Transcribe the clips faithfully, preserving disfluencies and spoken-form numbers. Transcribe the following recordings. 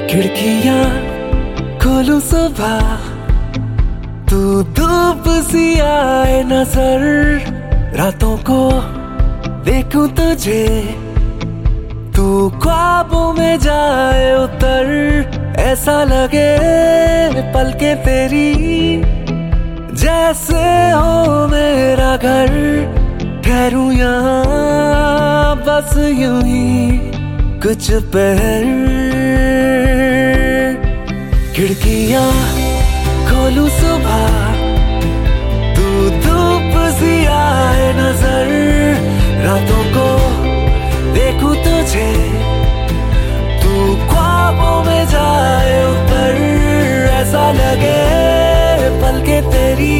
खिड़कियां खोलूं सुबह, तू धूप सी आए नजर, रातों को देखूं तुझे, तू ख्वाबों में जाए उतर, ऐसा लगे पलकें तेरी जैसे हो मेरा घर, ठहरूं यहाँ बस यूं ही कुछ पहर। खिड़कियां खोलूं सुबह, तू धूप सी आए नजर, रातों को देखूं तुझे, तू ख्वाबों में जाए ऊपर, ऐसा लगे पलकें तेरी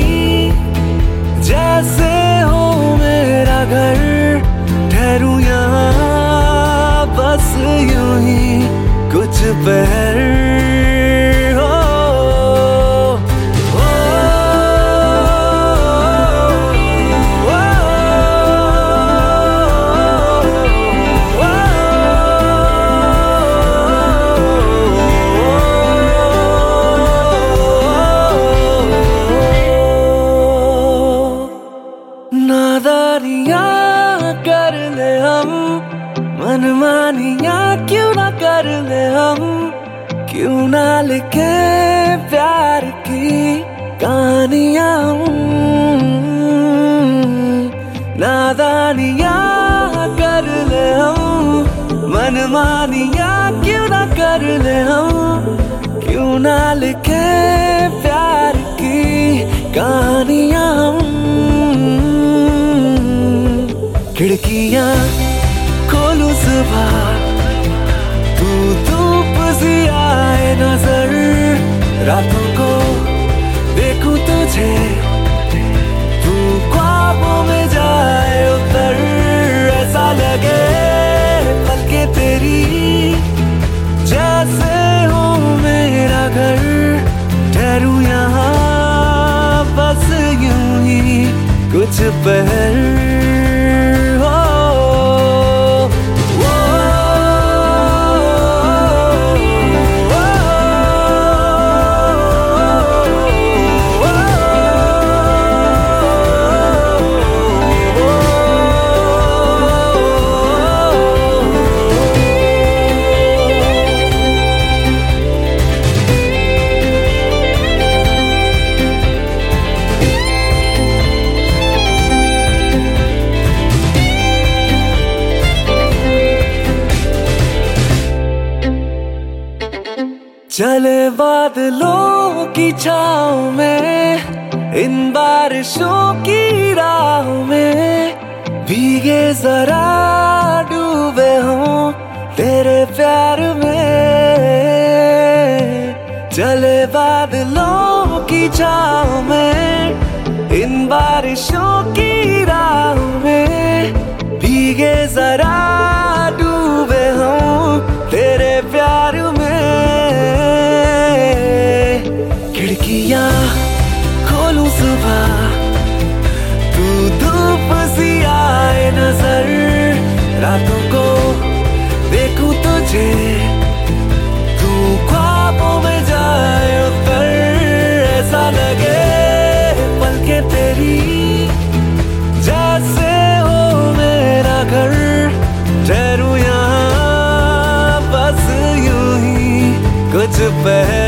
जैसे हो मेरा घर, ठहरूं यहाँ बस यूं ही कुछ पहर। नादानियाँ कर ले हम, मनमानियाँ क्यों ना कर ले हम, क्यों ना लिखे प्यार की कहानियाँ हम। नादानियाँ कर ले हम, मनमानियाँ क्यों ना कर ले हम, क्यों ना लिखे प्यार की कहानियाँ हम। खिड़कियां खोलूं सुबह, तू धूप सी आए नजर, रातों को देखूं तुझे, तू ख्वाबों में जाए उतर, ऐसा लगे पलकें तेरी जैसे हो मेरा घर, ठहरूं यहाँ बस यूं ही कुछ पहर। चले बादलों की छाँव में, इन बारिशों की राहों में, भीगे जरा डूबे हों तेरे प्यार में। चले बादलों की छाँव में, इन बारिशों की राहों में, भीगे जरा डूबे हों तेरे प्यार में। खिड़कियां खोलूं सुबह, तू धूप सी आए नजर, रातों को देखूं तुझे, तू ख्वाबों में जाए उतर, ऐसा लगे पलकें तेरी जैसे हो मेरा घर, ठहरूं यहाँ बस यूं ही कुछ पहर।